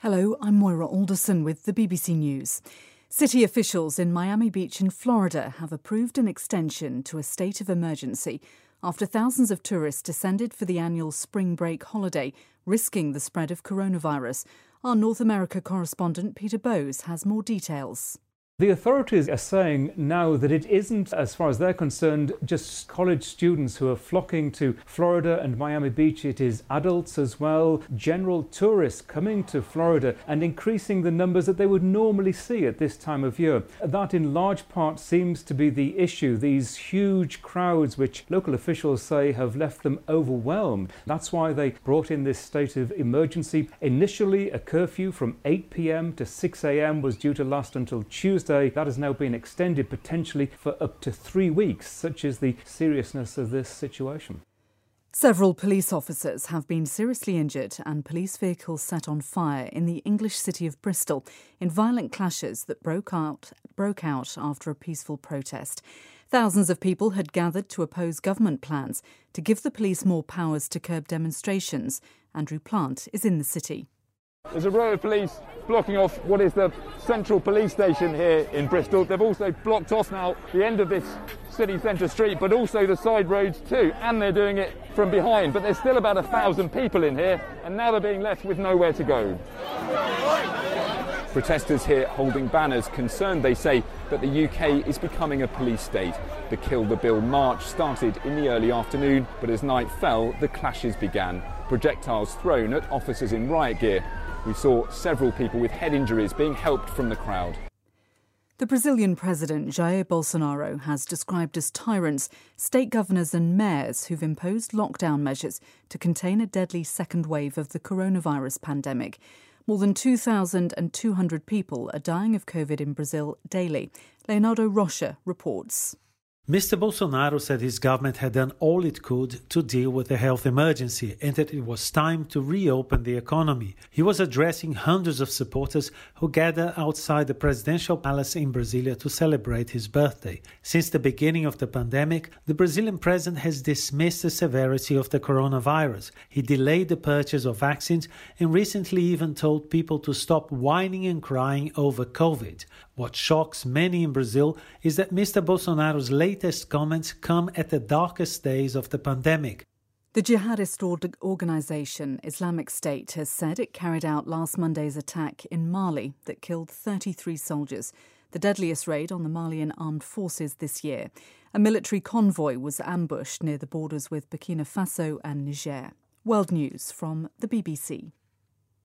Hello, I'm Moira Alderson with the BBC News. City officials in Miami Beach in Florida have approved an extension to a state of emergency after thousands of tourists descended for the annual spring break holiday, risking the spread of coronavirus. Our North America correspondent Peter Bowes has more details. The authorities are saying now that it isn't, as far as they're concerned, just college students who are flocking to Florida and Miami Beach. It is adults as well, general tourists coming to Florida and increasing the numbers that they would normally see at this time of year. That in large part seems to be the issue, these huge crowds which local officials say have left them overwhelmed. That's why they brought in this state of emergency. Initially, a curfew from 8 p.m. to 6 a.m. was due to last until Tuesday. That has now been extended potentially for up to 3 weeks. Such is the seriousness of this situation. Several police officers have been seriously injured and police vehicles set on fire in the English city of Bristol in violent clashes that broke out after a peaceful protest. Thousands of people had gathered to oppose government plans to give the police more powers to curb demonstrations. Andrew Plant is in the city. There's a row of police blocking off what is the central police station here in Bristol. They've also blocked off now the end of this city centre street, but also the side roads too, and they're doing it from behind. But there's still about 1,000 people in here, and now they're being left with nowhere to go. Protesters here holding banners, concerned, they say, that the UK is becoming a police state. The Kill the Bill march started in the early afternoon, but as night fell, the clashes began. Projectiles thrown at officers in riot gear. We saw several people with head injuries being helped from the crowd. The Brazilian president, Jair Bolsonaro, has described as tyrants state governors and mayors who've imposed lockdown measures to contain a deadly second wave of the coronavirus pandemic. More than 2,200 people are dying of COVID in Brazil daily. Leonardo Rocha reports. Mr. Bolsonaro said his government had done all it could to deal with the health emergency and that it was time to reopen the economy. He was addressing hundreds of supporters who gathered outside the presidential palace in Brasilia to celebrate his birthday. Since the beginning of the pandemic, the Brazilian president has dismissed the severity of the coronavirus. He delayed the purchase of vaccines and recently even told people to stop whining and crying over COVID. What shocks many in Brazil is that Mr. Bolsonaro's latest comments come at the darkest days of the pandemic. The jihadist organisation Islamic State has said it carried out last Monday's attack in Mali that killed 33 soldiers, the deadliest raid on the Malian armed forces this year. A military convoy was ambushed near the borders with Burkina Faso and Niger. World News from the BBC.